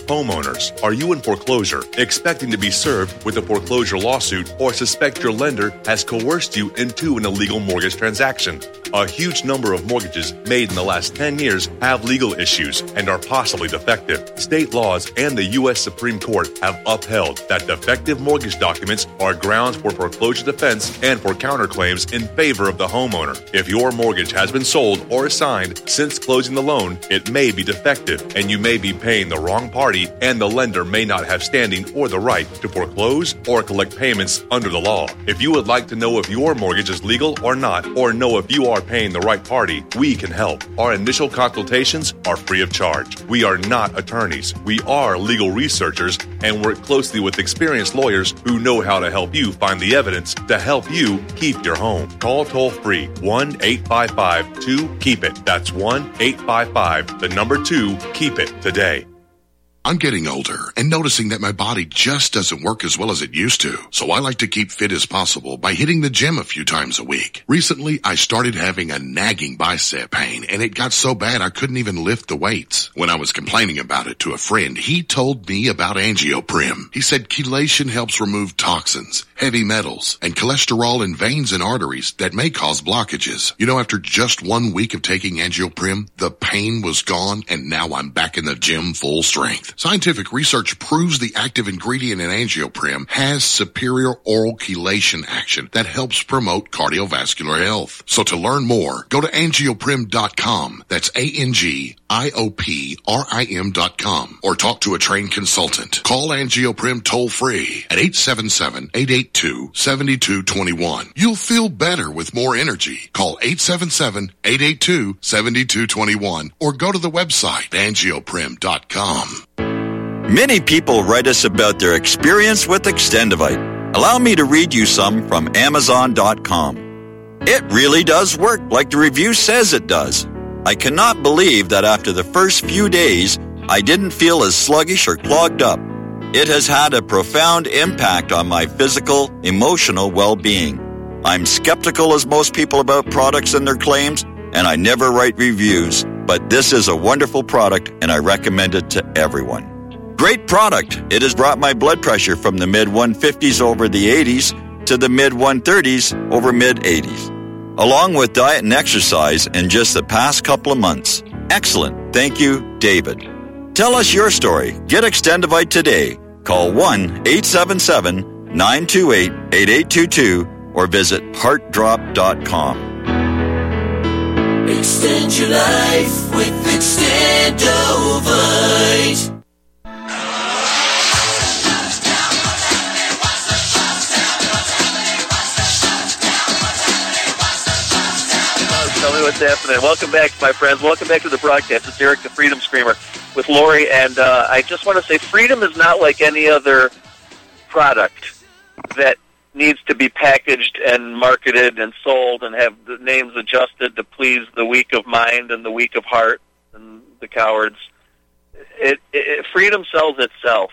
Homeowners, are you in foreclosure, expecting to be served with a foreclosure lawsuit, or suspect your lender has coerced you into an illegal mortgage transaction? A huge number of mortgages made in the last ten years have legal issues and are possibly defective. State laws and the U S Supreme Court have upheld that defective mortgage documents are grounds for foreclosure defense and for counterclaims in favor of the homeowner. If your mortgage has been sold or assigned since closing the loan, it may be defective and you may be paying the wrong party, and the lender may not have standing or the right to foreclose or collect payments under the law. If you would like to know if your mortgage is legal or not, or know if you are paying the right party, we can help. Our initial consultations are free of charge. We are not attorneys. We are legal researchers and work closely with experienced lawyers who know how to help you find the evidence to help you keep your home. Call toll free one eight five five two keep it. That's one eight five five, the number two, keep it today. I'm getting older and noticing that my body just doesn't work as well as it used to. So I like to keep fit as possible by hitting the gym a few times a week. Recently, I started having a nagging bicep pain, and it got so bad I couldn't even lift the weights. When I was complaining about it to a friend, he told me about Angioprim. He said chelation helps remove toxins, heavy metals, and cholesterol in veins and arteries that may cause blockages. You know, after just one week of taking Angioprim, the pain was gone, and now I'm back in the gym full strength. Scientific research proves the active ingredient in Angioprim has superior oral chelation action that helps promote cardiovascular health. So to learn more, go to angioprim dot com. That's A N G I O P R I M dot com. Or talk to a trained consultant. Call Angioprim toll free at eight seven seven, eight eight two, seven two two one. You'll feel better with more energy. Call eight seven seven, eight eight two, seven two two one or go to the website angioprim dot com. Many people write us about their experience with Extendivite. Allow me to read you some from Amazon dot com. It really does work like the review says it does. I cannot believe that after the first few days, I didn't feel as sluggish or clogged up. It has had a profound impact on my physical, emotional well-being. I'm skeptical as most people about products and their claims, and I never write reviews, but this is a wonderful product and I recommend it to everyone. Great product. It has brought my blood pressure from the mid one fifties over the eighties to the mid one thirties over mid eighties. Along with diet and exercise in just the past couple of months. Excellent. Thank you, David. Tell us your story. Get Extendivite today. Call one eight seven seven, nine two eight, eight eight two two or visit heart drop dot com. Extend your life with Extendovite. Tell me what's happening. Welcome back, my friends. Welcome back to the broadcast. It's Eric the Freedom Screamer with Lori, and uh, I just want to say freedom is not like any other product that needs to be packaged and marketed and sold and have the names adjusted to please the weak of mind and the weak of heart and the cowards. It, it, freedom sells itself,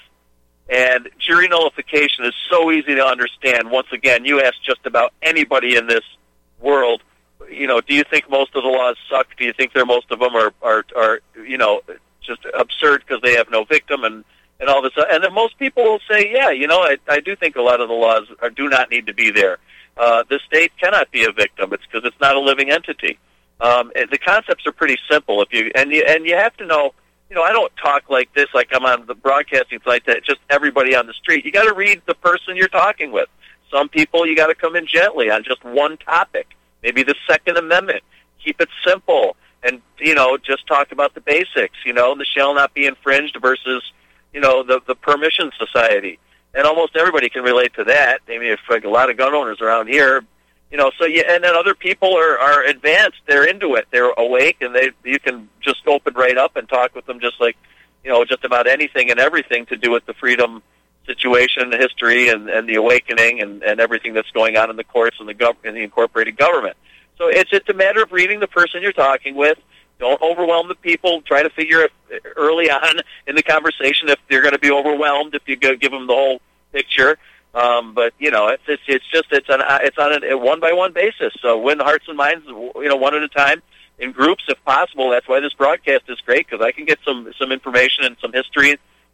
and jury nullification is so easy to understand. Once again, you ask just about anybody in this world, you know, do you think most of the laws suck? Do you think there most of them are, are, are you know, just absurd because they have no victim and, and all this? And then most people will say, yeah, you know, I, I do think a lot of the laws are, do not need to be there. Uh, the state cannot be a victim. It's because it's not a living entity. Um, the concepts are pretty simple. If you and you and you have to know, you know, I don't talk like this, like I'm on the broadcasting site that just everybody on the street. You got to read the person you're talking with. Some people you got to come in gently on just one topic. Maybe the Second Amendment. Keep it simple and, you know, just talk about the basics, you know, the shall not be infringed versus, you know, the, the permission society. And almost everybody can relate to that. I mean, if like a lot of gun owners around here, you know, so yeah, and then other people are, are advanced. They're into it. They're awake, and they you can just open right up and talk with them just like, you know, just about anything and everything to do with the freedom situation, the history, and, and the awakening, and, and everything that's going on in the courts and the gov- and the incorporated government. So it's just a matter of reading the person you're talking with. Don't overwhelm the people. Try to figure it early on in the conversation if they're going to be overwhelmed, if you go give them the whole picture. Um, but you know, it's it's, it's just it's on it's on a one by one basis. So win hearts and minds, you know, one at a time in groups if possible. That's why this broadcast is great, because I can get some some information and some history,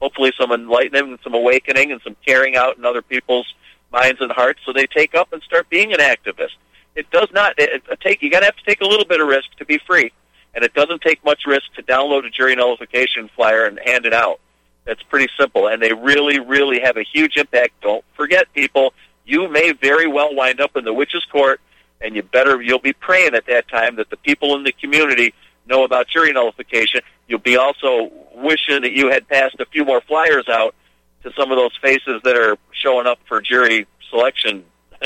hopefully some enlightenment and some awakening and some carrying out in other people's minds and hearts, so they take up and start being an activist. It does not it, it take. You got to have to take a little bit of risk to be free, and it doesn't take much risk to download a jury nullification flyer and hand it out. That's pretty simple, and they really, really have a huge impact. Don't forget, people, you may very well wind up in the witch's court, and you better you'll be praying at that time that the people in the community know about jury nullification. You'll be also wishing that you had passed a few more flyers out to some of those faces that are showing up for jury selection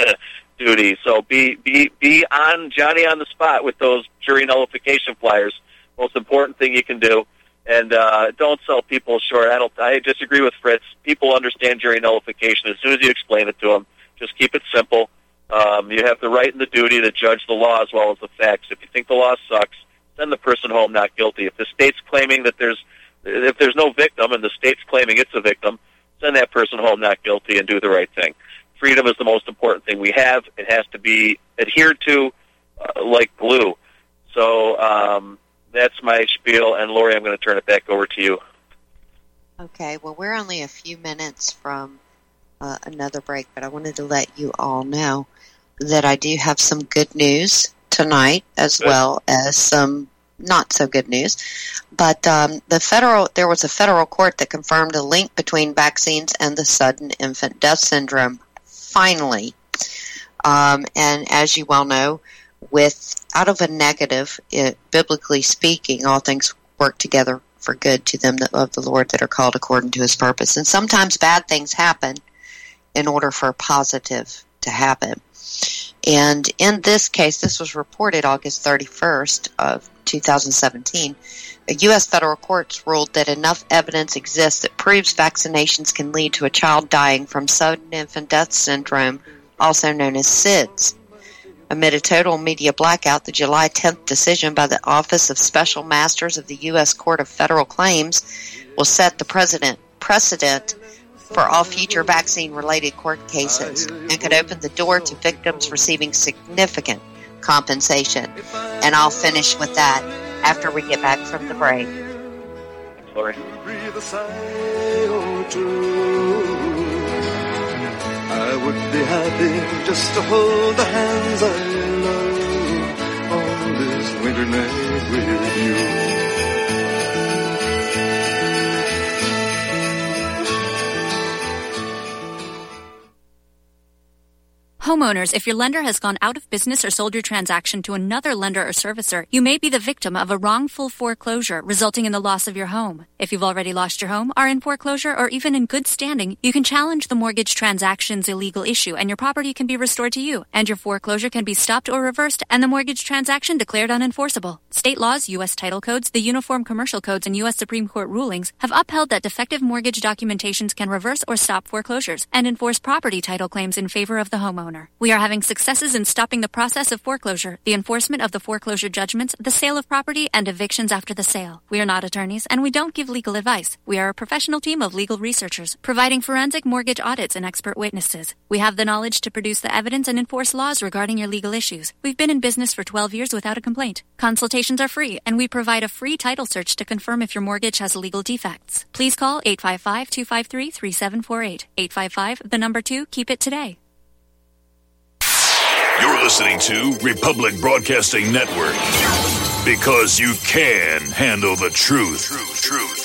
duty. So be be be on Johnny on the spot with those jury nullification flyers. Most important thing you can do. And uh, don't sell people short. I don't. I disagree with Fritz. People understand jury nullification as soon as you explain it to them. Just keep it simple. Um, you have the right and the duty to judge the law as well as the facts. If you think the law sucks, send the person home not guilty. If the state's claiming that there's if there's no victim and the state's claiming it's a victim, send that person home not guilty and do the right thing. Freedom is the most important thing we have. It has to be adhered to uh, like glue. So um, that's my spiel. And Lori, I'm going to turn it back over to you. Okay. Well, we're only a few minutes from uh, another break, but I wanted to let you all know that I do have some good news tonight, as good. well as some not so good news. But um, the federal there was a federal court that confirmed a link between vaccines and the sudden infant death syndrome. Finally, um, and as you well know, with out of a negative, it, biblically speaking, all things work together for good to them that love the Lord, that are called according to His purpose. And sometimes bad things happen in order for positive to happen. And in this case, this was reported August thirty-first of two thousand seventeen. A U S federal court ruled that enough evidence exists that proves vaccinations can lead to a child dying from sudden infant death syndrome, also known as SIDS. Amid a total media blackout, the July tenth decision by the Office of Special Masters of the U S Court of Federal Claims will set the precedent, precedent for all future vaccine-related court cases and could open the door to victims receiving significant compensation. And I'll finish with that after we get back from the break. Thanks, Lori. I would be happy just to hold the hands I love on this winter night with you. Homeowners, if your lender has gone out of business or sold your transaction to another lender or servicer, you may be the victim of a wrongful foreclosure resulting in the loss of your home. If you've already lost your home, are in foreclosure, or even in good standing, you can challenge the mortgage transaction's illegal issue and your property can be restored to you, and your foreclosure can be stopped or reversed and the mortgage transaction declared unenforceable. State laws, U S title codes, the Uniform Commercial Codes, and U S Supreme Court rulings have upheld that defective mortgage documentations can reverse or stop foreclosures and enforce property title claims in favor of the homeowner. We are having successes in stopping the process of foreclosure, the enforcement of the foreclosure judgments, the sale of property, and evictions after the sale. We are not attorneys, and we don't give legal advice. We are a professional team of legal researchers, providing forensic mortgage audits and expert witnesses. We have the knowledge to produce the evidence and enforce laws regarding your legal issues. We've been in business for twelve years without a complaint. Consultations are free, and we provide a free title search to confirm if your mortgage has legal defects. Please call eight five five, two five three, three seven four eight. eight five five, the number two, keep it today. You're listening to Republic Broadcasting Network, because you can handle the truth. Truth, truth.